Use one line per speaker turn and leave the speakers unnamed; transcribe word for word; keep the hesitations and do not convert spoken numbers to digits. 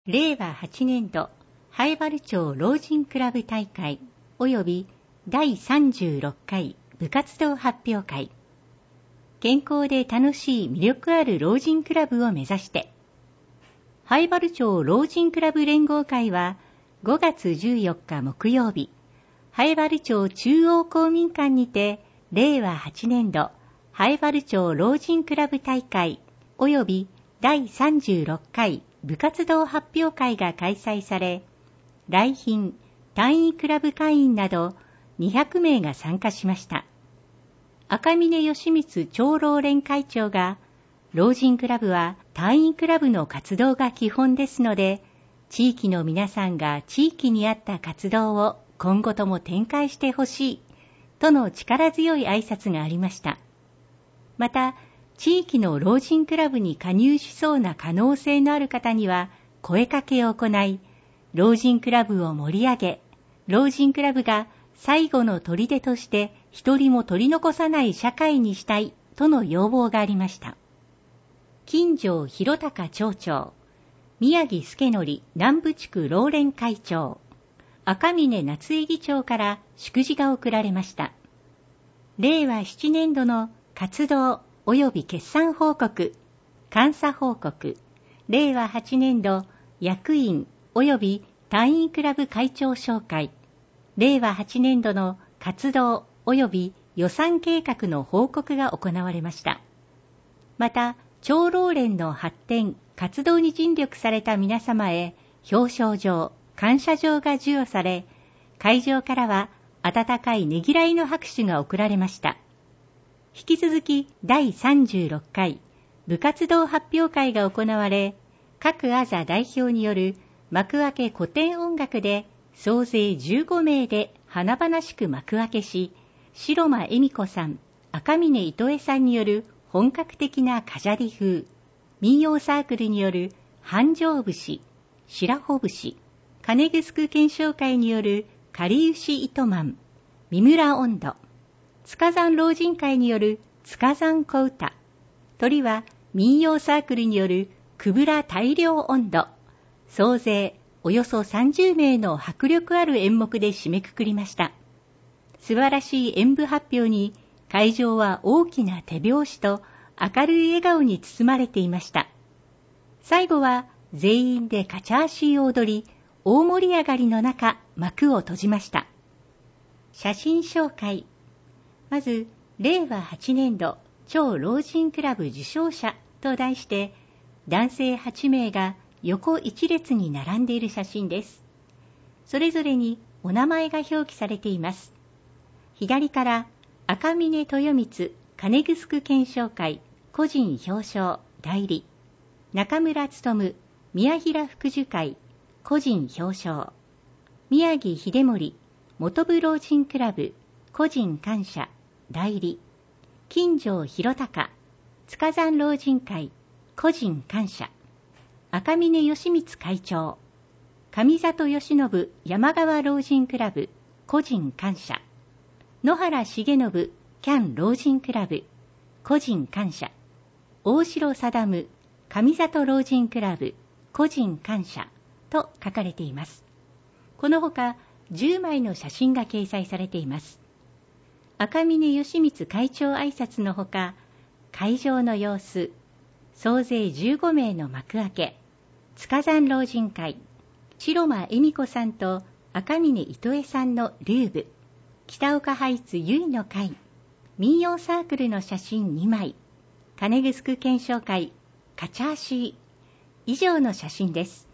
れいわはちねんど南風原町老人クラブ大会及びだいさんじゅうろっかい部活動発表会。健康で楽しい魅力ある老人クラブを目指して、南風原町老人クラブ連合会はごがつじゅうよっか木曜日、南風原町中央公民館にてれいわはちねんど南風原町老人クラブ大会及びだいさんじゅうろっかい部活動発表会が開催され、来賓、単位クラブ会員などにひゃくめいが参加しました。赤嶺義光長老連会長が、老人クラブは単位クラブの活動が基本ですので、地域の皆さんが地域に合った活動を今後とも展開してほしい、との力強い挨拶がありました。また、地域の老人クラブに加入しそうな可能性のある方には声かけを行い、老人クラブを盛り上げ、老人クラブが最後の砦として一人も取り残さない社会にしたいとの要望がありました。金城博隆町長、宮城助則南部地区老連会長、赤嶺夏江議長から祝辞が贈られました。れいわななねんどの活動及び決算報告、監査報告、れいわはちねんど役員及び単位クラブ会長紹介、れいわはちねんどの活動及び予算計画の報告が行われました。また、長老連の発展、活動に尽力された皆様へ表彰状、感謝状が授与され、会場からは温かいねぎらいの拍手が送られました。引き続きだいさんじゅうろっかい部活動発表会が行われ、各アザ代表による幕開け古典音楽で総勢じゅうごめいで華々しく幕開けし、白間恵美子さん、赤嶺糸江さんによる本格的なカジャディ風、民謡サークルによる繁盛節、白穂節、金城検証会によるかりゆし糸満、三村音頭、塚山老人会による塚山小唄、鳥は民謡サークルによるくぶら大漁音頭、総勢およそさんじゅうめいの迫力ある演目で締めくくりました。素晴らしい演舞発表に会場は大きな手拍子と明るい笑顔に包まれていました。最後は全員でカチャーシーを踊り、大盛り上がりの中幕を閉じました。写真紹介。まず、れいわはちねんど超老人クラブ受賞者と題して、男性はちめいが横一列に並んでいる写真です。それぞれにお名前が表記されています。左から赤嶺豊光金城検証会個人表彰代理、中村勉宮平福寿会個人表彰、宮城秀盛元部老人クラブ個人感謝代理、金城博隆塚山老人会個人感謝、赤嶺義光会長、上里義信山川老人クラブ個人感謝、野原重信キャン老人クラブ個人感謝、大城定上里老人クラブ個人感謝と書かれています。このほかじゅうまいの写真が掲載されています。赤嶺義光会長挨拶のほか、会場の様子、総勢じゅうごめいの幕開け、塚山老人会、白間恵美子さんと赤嶺糸江さんのルーブ、北岡ハイツゆいの会、民謡サークルの写真にまい、金城検証会、カチャーシー、以上の写真です。